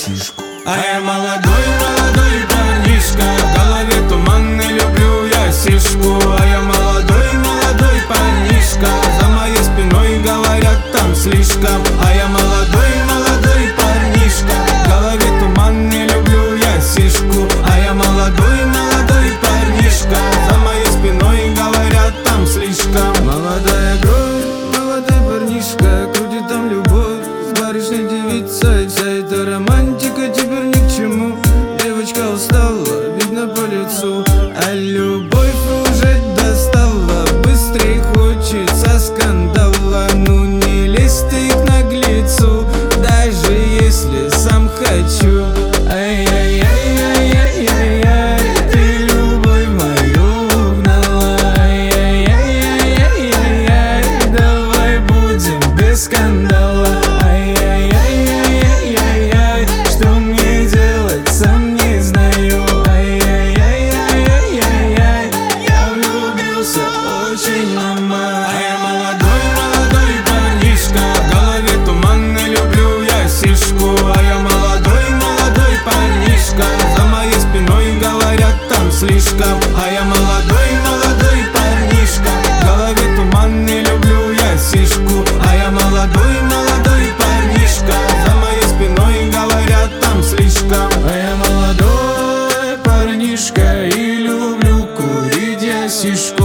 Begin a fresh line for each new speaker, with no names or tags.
сишку.
А я молодой, молодой парнишка, в голове туман, не люблю я сишку. А я молодой, молодой парнишка, за моей спиной говорят там слишком. А я молодой, молодой парнишка, в голове туман, не люблю я сишку. А я молодой, молодой парнишка, за моей спиной говорят там слишком. Молодая кровь, молодой парнишка, крутит там любовь с барышней девицей. Вся эта романтика теперь ни к чему. Девочка устала, видно по лицу, а любовь уже достала. Быстрей хочется скандала, ну не лезь ты к наглецу, даже если сам хочу. Ай-яй-яй-яй-яй-яй, ты любовь мою угнала. Ай-яй-яй-яй-яй, давай будем без скандала. Ай-яй-яй-яй-яй, что мне делать, сам не знаю. Ай-яй-яй-яй-яй, я влюбился очень на май. А я молодой, молодой парнишка, в голове туман, не люблю я сишку. А я молодой, молодой парнишка, за моей спиной говорят там слишком. А я молодой, молодой парнишка, в голове туман, не люблю я сишку. А я молодой, молодой парнишка, за моей спиной говорят там слишком. А я молодой парнишка и люблю курить я сишку.